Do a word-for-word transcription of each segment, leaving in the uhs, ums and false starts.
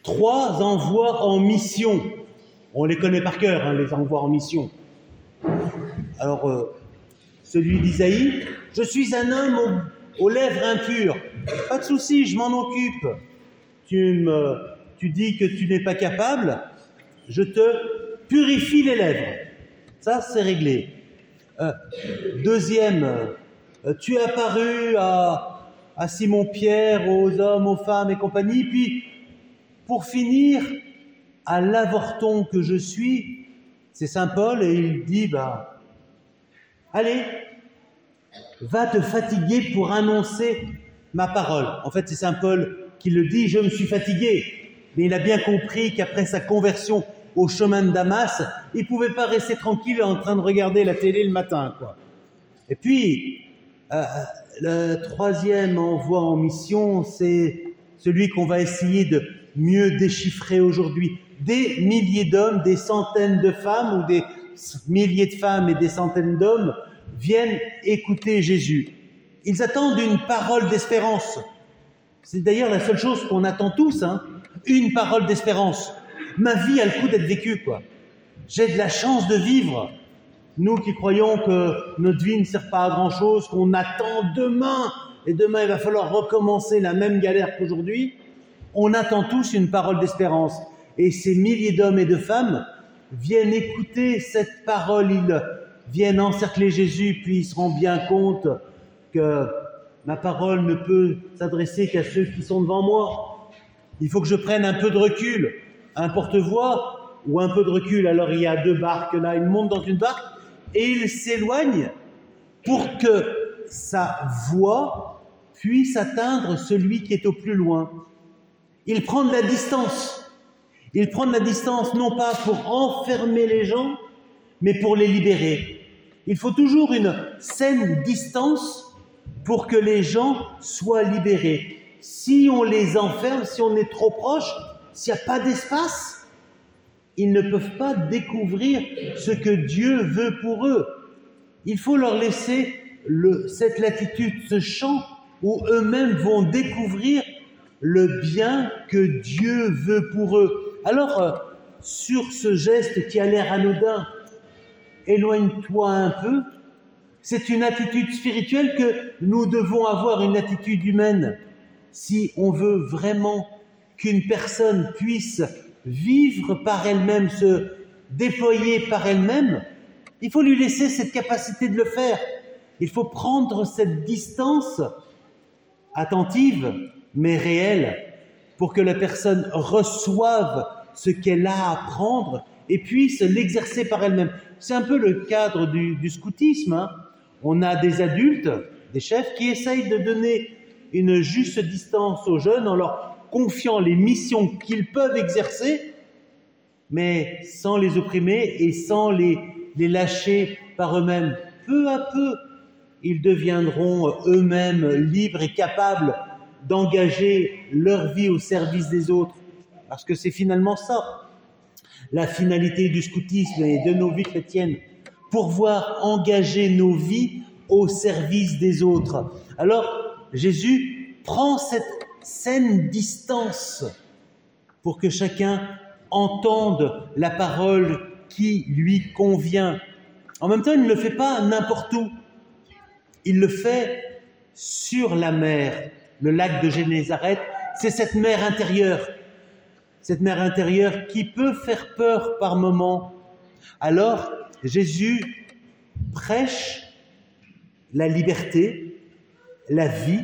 trois envois en mission. On les connaît par cœur, hein, les envois en mission. Alors, euh, celui d'Isaïe, « Je suis un homme aux, aux lèvres impures. Pas de souci, je m'en occupe. Tu, me, tu dis que tu n'es pas capable, je te purifie les lèvres. » Ça, c'est réglé. Euh, deuxième, euh, tu es apparu à, à Simon-Pierre, aux hommes, aux femmes et compagnie. Puis, pour finir, à l'avorton que je suis, c'est Saint Paul, et il dit, bah, allez, va te fatiguer pour annoncer ma parole. En fait, c'est Saint Paul qui le dit, je me suis fatigué. Mais il a bien compris qu'après sa conversion au chemin de Damas, il ne pouvait pas rester tranquille en train de regarder la télé le matin, quoi. Et puis, euh, le troisième envoi en mission, c'est celui qu'on va essayer de mieux déchiffrer aujourd'hui. Des milliers d'hommes, des centaines de femmes, ou des milliers de femmes et des centaines d'hommes viennent écouter Jésus. Ils attendent une parole d'espérance. C'est d'ailleurs la seule chose qu'on attend tous, hein, une parole d'espérance. Ma vie a le coup d'être vécue, quoi. J'ai de la chance de vivre. Nous qui croyons que notre vie ne sert pas à grand-chose, qu'on attend demain, et demain il va falloir recommencer la même galère qu'aujourd'hui, on attend tous une parole d'espérance. Et ces milliers d'hommes et de femmes viennent écouter cette parole, ils viennent encercler Jésus, puis ils se rendent bien compte que ma parole ne peut s'adresser qu'à ceux qui sont devant moi. Il faut que je prenne un peu de recul, un porte-voix ou un peu de recul. Alors il y a deux barques là, ils montent dans une barque et ils s'éloignent pour que sa voix puisse atteindre celui qui est au plus loin. Ils prennent la distance. Ils prennent la distance non pas pour enfermer les gens, mais pour les libérer. Il faut toujours une saine distance pour que les gens soient libérés. Si on les enferme, si on est trop proche, s'il n'y a pas d'espace, ils ne peuvent pas découvrir ce que Dieu veut pour eux. Il faut leur laisser le, cette latitude, ce champ où eux-mêmes vont découvrir le bien que Dieu veut pour eux. Alors, euh, sur ce geste qui a l'air anodin, éloigne-toi un peu. C'est une attitude spirituelle que nous devons avoir, une attitude humaine. Si on veut vraiment qu'une personne puisse vivre par elle-même, se déployer par elle-même, il faut lui laisser cette capacité de le faire. Il faut prendre cette distance attentive, mais réelle, pour que la personne reçoive ce qu'elle a à apprendre et puisse l'exercer par elle-même. C'est un peu le cadre du, du scoutisme, hein. On a des adultes, des chefs, qui essayent de donner une juste distance aux jeunes en leur confiant les missions qu'ils peuvent exercer, mais sans les opprimer et sans les, les lâcher par eux-mêmes. Peu à peu, ils deviendront eux-mêmes libres et capables d'engager leur vie au service des autres. Parce que c'est finalement ça, la finalité du scoutisme et de nos vies chrétiennes, pouvoir engager nos vies au service des autres. Alors, Jésus prend cette saine distance pour que chacun entende la parole qui lui convient. En même temps, il ne le fait pas n'importe où. Il le fait sur la mer. Le lac de Génézareth, c'est cette mer intérieure. Cette mer intérieure qui peut faire peur par moments. Alors, Jésus prêche la liberté, la vie,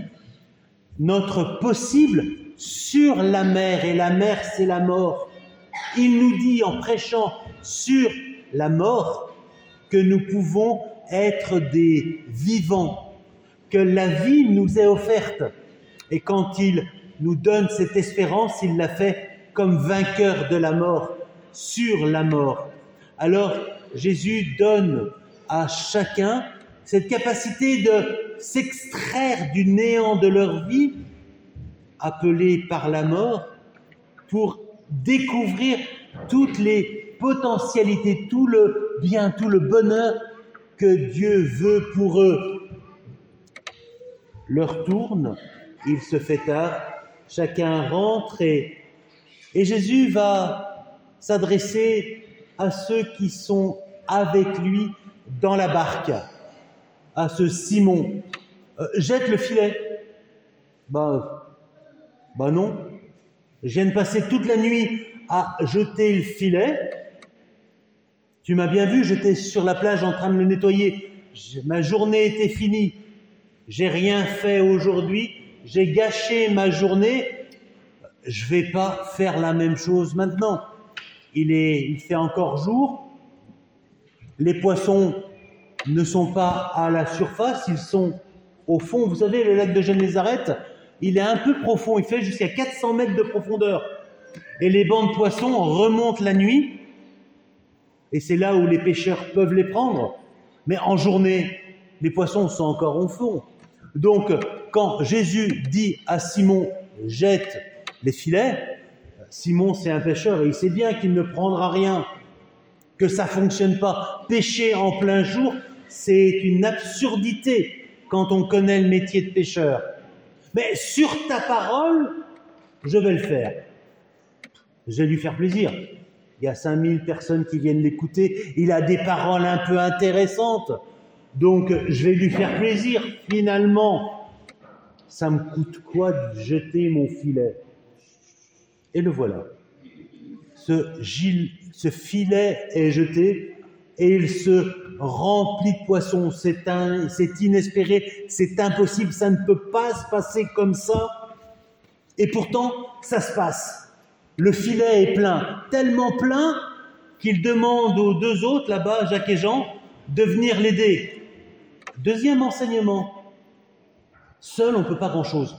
notre possible sur la mer. Et la mer, c'est la mort. Il nous dit en prêchant sur la mort que nous pouvons être des vivants, que la vie nous est offerte. Et quand il nous donne cette espérance, il l'a fait comme vainqueur de la mort, sur la mort. Alors, Jésus donne à chacun cette capacité de s'extraire du néant de leur vie, appelée par la mort, pour découvrir toutes les potentialités, tout le bien, tout le bonheur que Dieu veut pour eux. L'heure tourne, il se fait tard, chacun rentre et Et Jésus va s'adresser à ceux qui sont avec lui dans la barque, à ce Simon. Euh, jette le filet. Bah, bah non. Je viens de passer toute la nuit à jeter le filet. Tu m'as bien vu, j'étais sur la plage en train de le nettoyer. Je, ma journée était finie. J'ai rien fait aujourd'hui. J'ai gâché ma journée. Je vais pas faire la même chose maintenant. Il est, il fait encore jour. Les poissons ne sont pas à la surface, ils sont au fond. Vous savez, le lac de Gennésaret, il est un peu profond. Il fait jusqu'à quatre cents mètres de profondeur. Et les bancs de poissons remontent la nuit. Et c'est là où les pêcheurs peuvent les prendre. Mais en journée, les poissons sont encore au fond. Donc, quand Jésus dit à Simon, jette les filets, Simon, c'est un pêcheur et il sait bien qu'il ne prendra rien, que ça fonctionne pas. Pêcher en plein jour, c'est une absurdité quand on connaît le métier de pêcheur. Mais sur ta parole, je vais le faire. Je vais lui faire plaisir. Il y a cinq mille personnes qui viennent l'écouter. Il a des paroles un peu intéressantes. Donc, je vais lui faire plaisir. Finalement, ça me coûte quoi de jeter mon filet? Et le voilà. Ce, gil, ce filet est jeté et il se remplit de poissons. C'est, un, c'est inespéré, c'est impossible, ça ne peut pas se passer comme ça. Et pourtant, ça se passe. Le filet est plein, tellement plein qu'il demande aux deux autres, là-bas, Jacques et Jean, de venir l'aider. Deuxième enseignement. Seul, on ne peut pas grand-chose.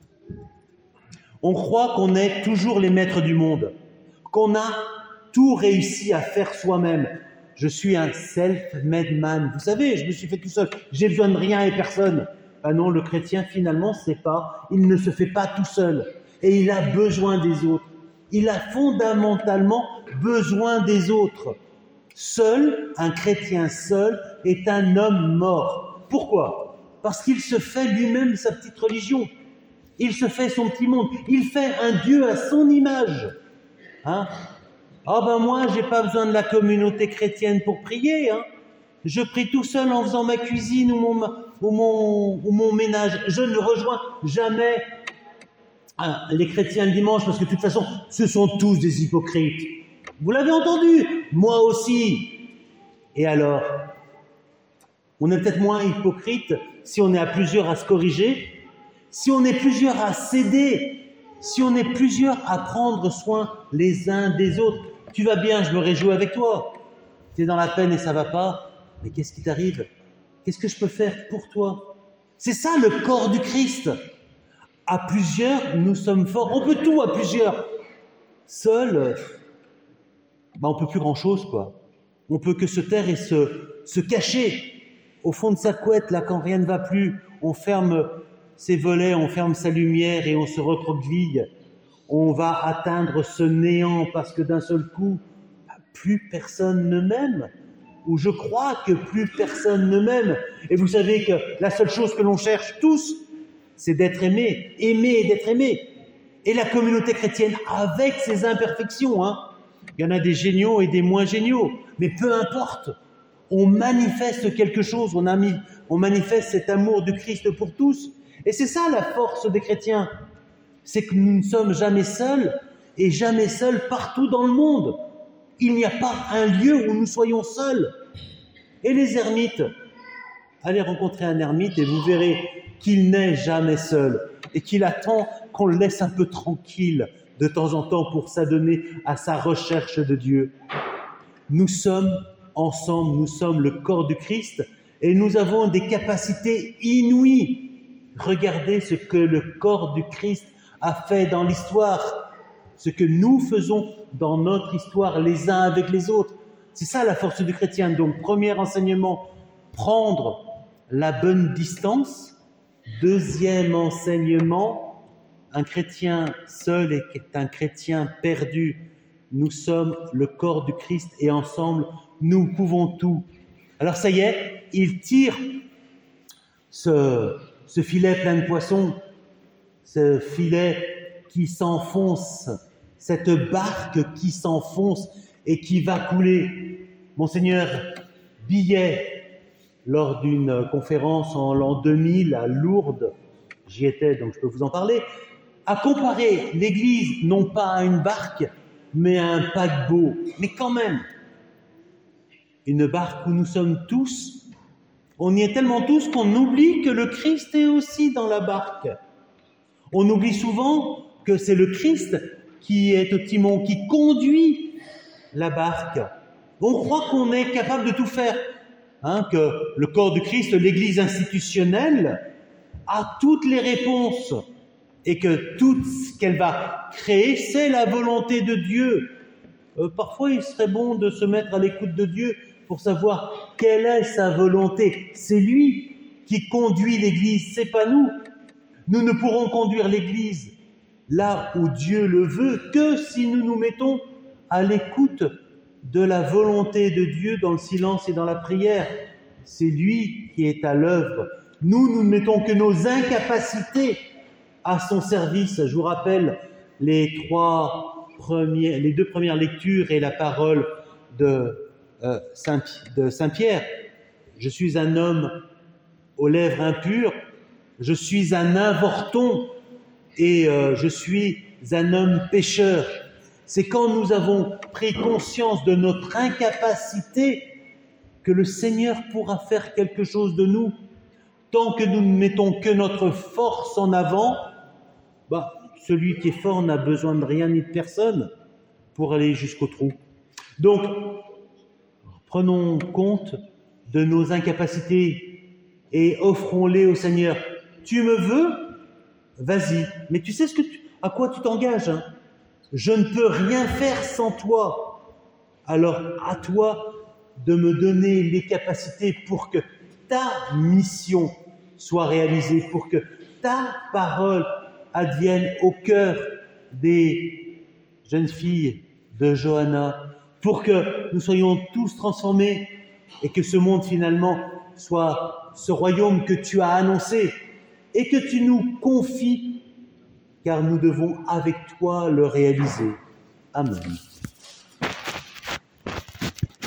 On croit qu'on est toujours les maîtres du monde, qu'on a tout réussi à faire soi-même. Je suis un self-made man. Vous savez, je me suis fait tout seul. J'ai besoin de rien et personne. Ah non, le chrétien, finalement, c'est pas. Il ne se fait pas tout seul. Et il a besoin des autres. Il a fondamentalement besoin des autres. Seul, un chrétien seul, est un homme mort. Pourquoi? Parce qu'il se fait lui-même sa petite religion. Il se fait son petit monde. Il fait un Dieu à son image. Hein? Ah ben moi, j'ai pas besoin de la communauté chrétienne pour prier. Hein? Je prie tout seul en faisant ma cuisine ou mon, ou mon, ou mon ménage. Je ne rejoins jamais hein, les chrétiens le dimanche parce que de toute façon, ce sont tous des hypocrites. Vous l'avez entendu? Moi aussi. Et alors? On est peut-être moins hypocrite si on est à plusieurs à se corriger, si on est plusieurs à s'aider, si on est plusieurs à prendre soin les uns des autres. Tu vas bien, je me réjouis avec toi. Tu es dans la peine et ça va pas. Mais qu'est-ce qui t'arrive? Qu'est-ce que je peux faire pour toi? C'est ça le corps du Christ. À plusieurs, nous sommes forts. On peut tout à plusieurs. Seul, bah on peut plus grand-chose, quoi. On peut que se taire et se, se cacher au fond de sa couette, là, quand rien ne va plus. On ferme ses volets, on ferme sa lumière et on se recroqueville. On va atteindre ce néant parce que d'un seul coup, plus personne ne m'aime. Ou je crois que plus personne ne m'aime. Et vous savez que la seule chose que l'on cherche tous, c'est d'être aimé, aimer et d'être aimé. Et la communauté chrétienne, avec ses imperfections, hein, il y en a des géniaux et des moins géniaux, mais peu importe, on manifeste quelque chose, on, a mis, on manifeste cet amour du Christ pour tous. Et c'est ça la force des chrétiens, c'est que nous ne sommes jamais seuls et jamais seuls partout dans le monde. Il n'y a pas un lieu où nous soyons seuls. Et les ermites, allez rencontrer un ermite et vous verrez qu'il n'est jamais seul et qu'il attend qu'on le laisse un peu tranquille de temps en temps pour s'adonner à sa recherche de Dieu. Nous sommes ensemble, nous sommes le corps du Christ et nous avons des capacités inouïes. Regardez ce que le corps du Christ a fait dans l'histoire, ce que nous faisons dans notre histoire les uns avec les autres. C'est ça la force du chrétien. Donc, premier enseignement, prendre la bonne distance. Deuxième enseignement, un chrétien seul est un chrétien perdu. Nous sommes le corps du Christ et ensemble, nous pouvons tout. Alors ça y est, il tire ce, ce filet plein de poissons, ce filet qui s'enfonce cette barque qui s'enfonce et qui va couler. Monseigneur Billet, lors d'une conférence en l'an deux mille à Lourdes, j'y étais donc je peux vous en parler, a comparé l'Église non pas à une barque, mais à un paquebot. Mais quand même, une barque où nous sommes tous, on y est tellement tous qu'on oublie que le Christ est aussi dans la barque. On oublie souvent que c'est le Christ qui est au timon, qui conduit la barque. On croit qu'on est capable de tout faire, hein, que le corps du Christ, l'Église institutionnelle, a toutes les réponses et que tout ce qu'elle va créer, c'est la volonté de Dieu. Euh, parfois, il serait bon de se mettre à l'écoute de Dieu pour savoir quelle est sa volonté. C'est lui qui conduit l'Église, c'est pas nous. Nous ne pourrons conduire l'Église là où Dieu le veut que si nous nous mettons à l'écoute de la volonté de Dieu dans le silence et dans la prière. C'est lui qui est à l'œuvre. Nous, nous ne mettons que nos incapacités à son service. Je vous rappelle les trois premiers, les deux premières lectures et la parole de Euh, Saint, de Saint Pierre. Je suis un homme aux lèvres impures, je suis un avorton et euh, je suis un homme pécheur. C'est quand nous avons pris conscience de notre incapacité que le Seigneur pourra faire quelque chose de nous. Tant que nous ne mettons que notre force en avant, bah, celui qui est fort n'a besoin de rien ni de personne pour aller jusqu'au trou. Donc, prenons compte de nos incapacités et offrons-les au Seigneur. Tu me veux? Vas-y. Mais tu sais ce que tu, à quoi tu t'engages, hein? Je ne peux rien faire sans toi. Alors, à toi de me donner les capacités pour que ta mission soit réalisée, pour que ta parole advienne au cœur des jeunes filles de Johanna, pour que nous soyons tous transformés et que ce monde finalement soit ce royaume que tu as annoncé et que tu nous confies, car nous devons avec toi le réaliser. Amen.